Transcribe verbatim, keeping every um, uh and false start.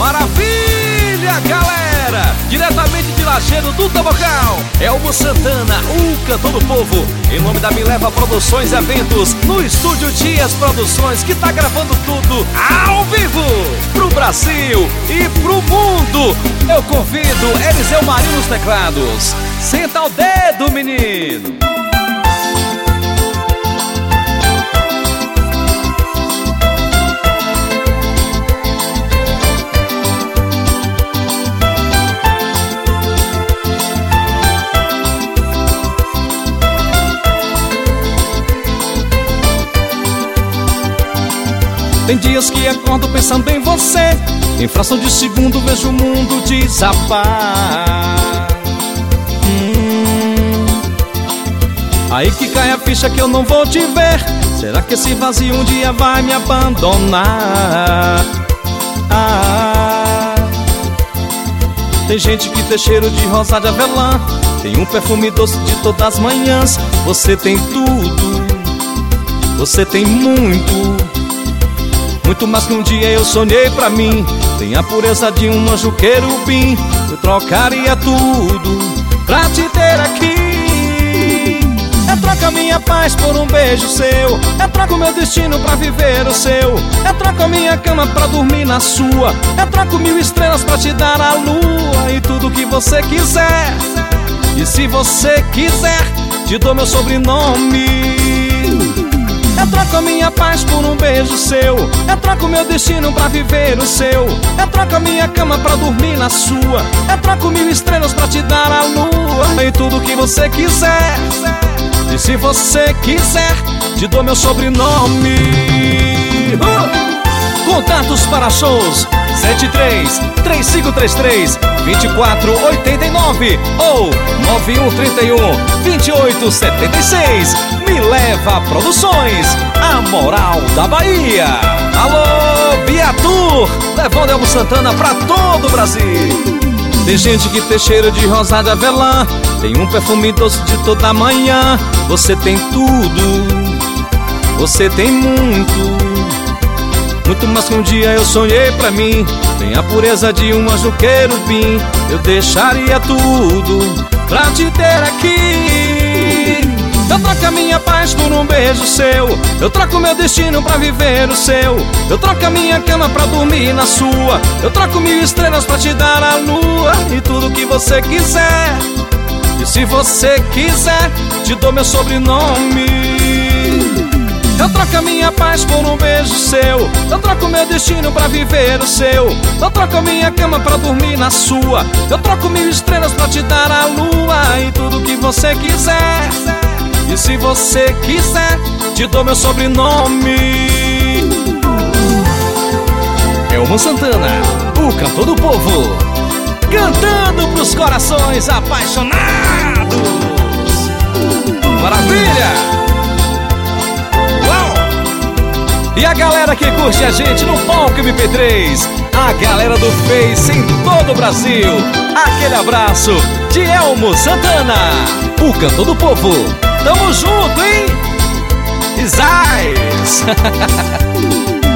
Maravilha, galera! Diretamente de Lajeado do Tabocal, Elmo Santana, o cantor do povo, em nome da Me Leva Produções e Eventos, no estúdio Dias Produções, que tá gravando tudo ao vivo pro Brasil e pro mundo. Eu convido Eliseu Marinho nos teclados. Senta o dedo, menino! Tem dias que acordo pensando em você, em fração de segundo vejo o mundo desabar. hum. Aí que cai a ficha que eu não vou te ver. Será que esse vazio um dia vai me abandonar? Ah. Tem gente que tem cheiro de rosa de avelã, tem um perfume doce de todas as manhãs. Você tem tudo, você tem muito, muito mais que um dia eu sonhei pra mim. Tem a pureza de um anjo querubim. Eu trocaria tudo pra te ter aqui. Eu troco a minha paz por um beijo seu. Eu troco meu destino pra viver o seu. Eu troco a minha cama pra dormir na sua. Eu troco mil estrelas pra te dar a lua e tudo que você quiser. E se você quiser, te dou meu sobrenome. Eu troco a minha paz por um beijo seu. Eu troco meu destino pra viver o seu. Eu troco a minha cama pra dormir na sua. Eu troco mil estrelas pra te dar a lua e tudo que você quiser. E se você quiser, te dou meu sobrenome. uh! Contatos para shows sete três, três cinco três três, dois quatro oito nove ou nove um três um, dois oito sete seis. Me Leva Produções, a moral da Bahia. Alô, Viatur, levando Elmo Santana pra todo o Brasil. Tem gente que tem cheiro de rosa de avelã, tem um perfume doce de toda manhã. Você tem tudo, você tem muito, muito mais que um dia eu sonhei pra mim. Tem a pureza de um anjo querubim. Eu deixaria tudo pra te ter aqui. Eu troco a minha paz por um beijo seu. Eu troco meu destino pra viver o seu. Eu troco a minha cama pra dormir na sua. Eu troco mil estrelas pra te dar a lua e tudo que você quiser. E se você quiser, te dou meu sobrenome. Eu troco a minha paz por um beijo seu. Eu troco meu destino pra viver o seu. Eu troco a minha cama pra dormir na sua. Eu troco mil estrelas pra te dar a lua e tudo que você quiser. E se você quiser, te dou meu sobrenome. Elmo Santana, o cantor do povo, cantando pros corações apaixonados. Maravilha! E a galera que curte a gente no palco M P três, a galera do Face em todo o Brasil, aquele abraço de Elmo Santana, o cantor do povo. Tamo junto, hein? Isais!